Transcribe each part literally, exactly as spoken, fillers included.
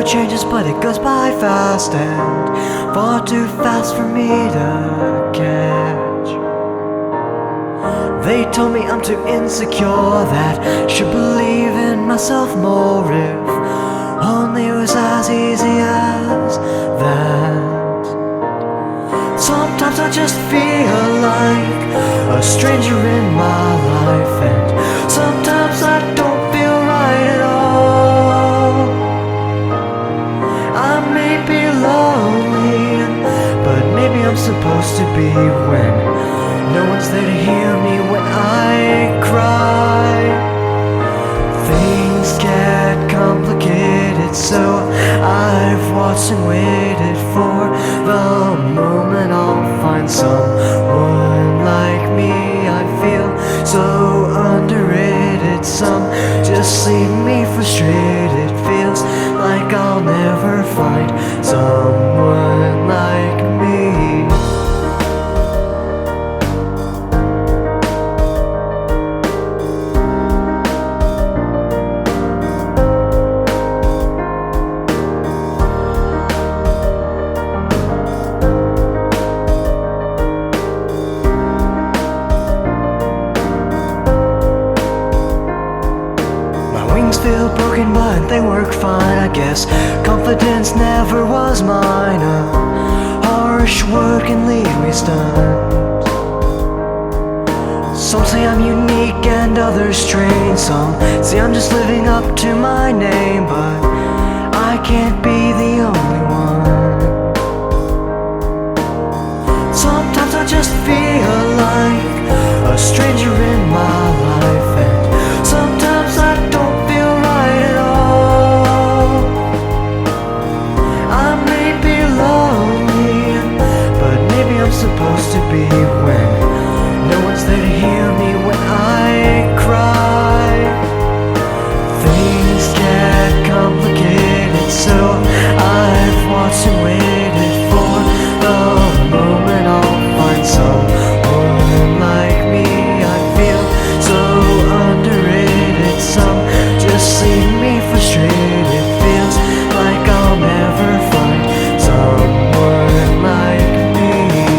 world changes, but it goes by fast and far too fast for me to catch. They told me I'm too insecure, that should believe in myself more, if only it was as easy as that. Sometimes I just feel like a stranger in my life, and sometimes I don't feel right at all. I may be lonely, but maybe I'm supposed to be, when no one's there to hear me when I cry. Things get complicated, so I've watched and waited for the moment I'll find someone like me. I feel so underrated, some just leave me frustrated. Feels like I'll never find someone like me. Wings feel broken, but they work fine, I guess. Confidence never was mine. A harsh word can leave me stunned. Some say I'm unique and others strange. Some say I'm just living up to my name, but I can't be the only one. Sometimes I just feel like a stranger in my life, and sometimes I don't supposed to be, when no one's there to hear me when I cry. Things get complicated, so I've watched and waited for the moment I'll find someone like me. I feel so underrated, some just leave me frustrated. Feels like I'll never find someone like me.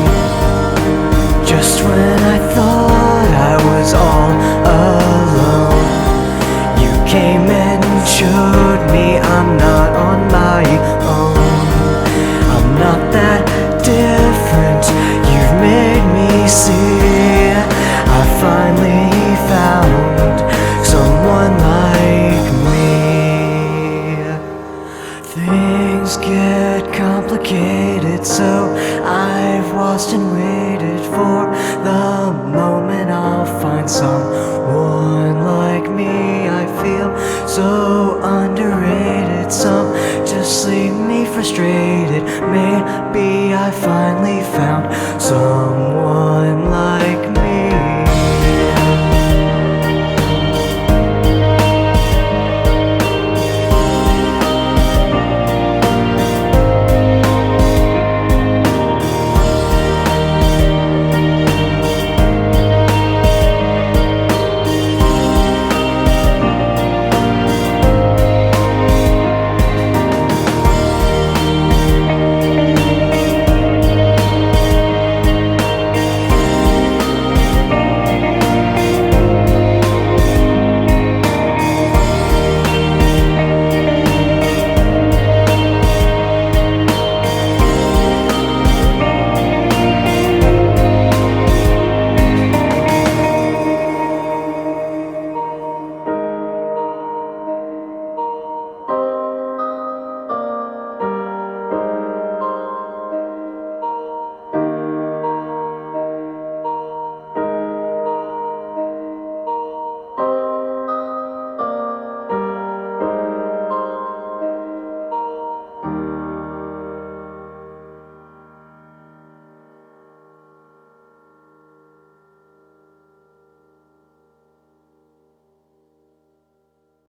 Just when I thought I was all alone, you came and showed me I'm not on my own. I'm not that different, you've made me see. I finally found someone like me. Things get complicated, so I've watched and waited for the moment I'll find someone like me. I feel so underrated, some just leave me frustrated. Maybe I finally found someone like